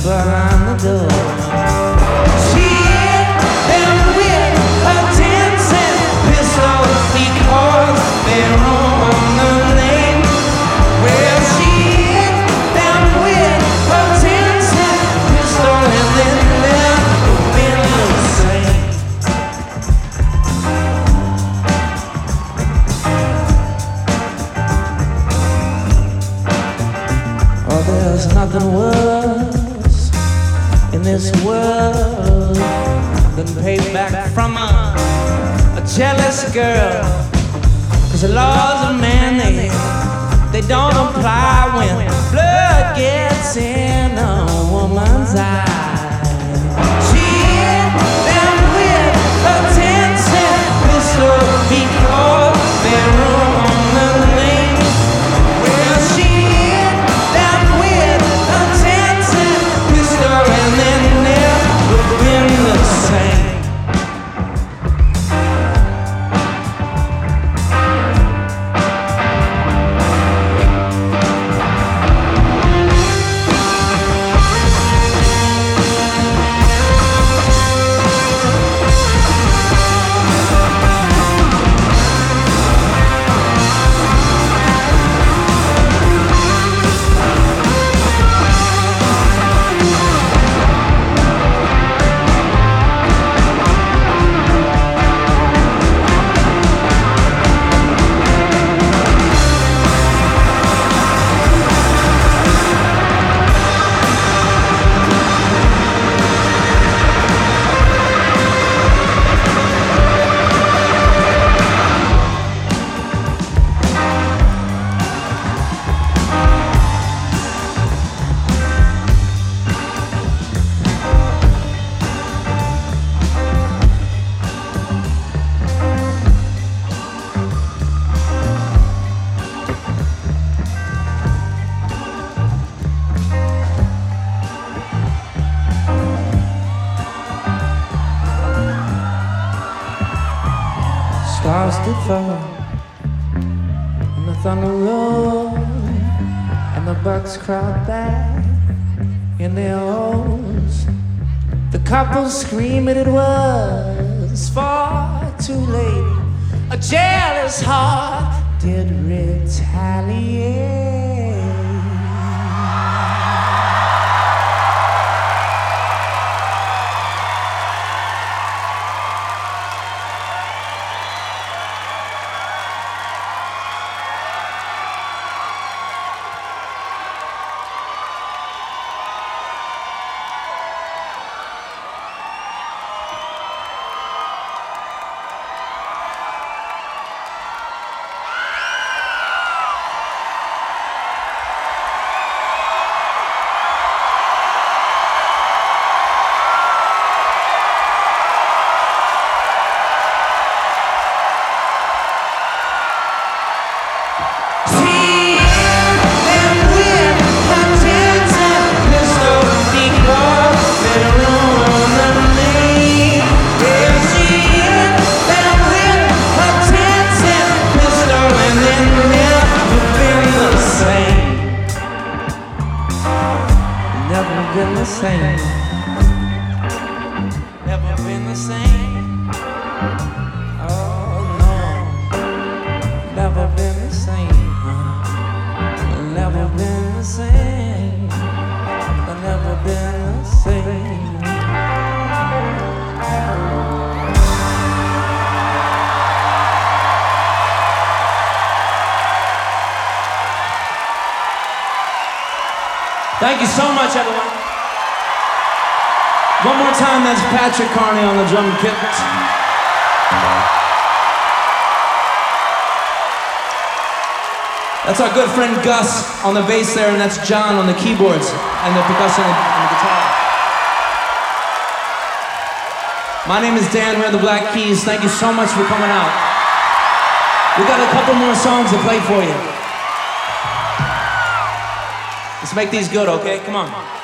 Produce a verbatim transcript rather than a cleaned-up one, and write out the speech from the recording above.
behind the door. She hit them with a ten cent pistol because they're on the lane. Well, she hit them with a ten cent pistol and then left been the same. Oh, there's nothing worse in this world than payback from a, a jealous girl. Cause the laws of man, they, they don't apply when blood gets in a woman's eye. She hit them with a ten cent pistol because they're on the lane. Well, she hit them with a ten cent pistol and then never been the same. Stars did fall, and the thunder rolled, and the bucks crawled back in their holes. The couple screamed it was far too late. A jealous heart did retaliate. Never been the same. Never been the same. Oh no, never been the same. Never been the same. Never been the same. Thank you so much, everyone. One more time, that's Patrick Carney on the drum kit. That's our good friend Gus on the bass there, and that's John on the keyboards and the percussion and the guitar. My name is Dan, we're the Black Keys. Thank you so much for coming out. We got a couple more songs to play for you. Let's make these good, okay? Come on.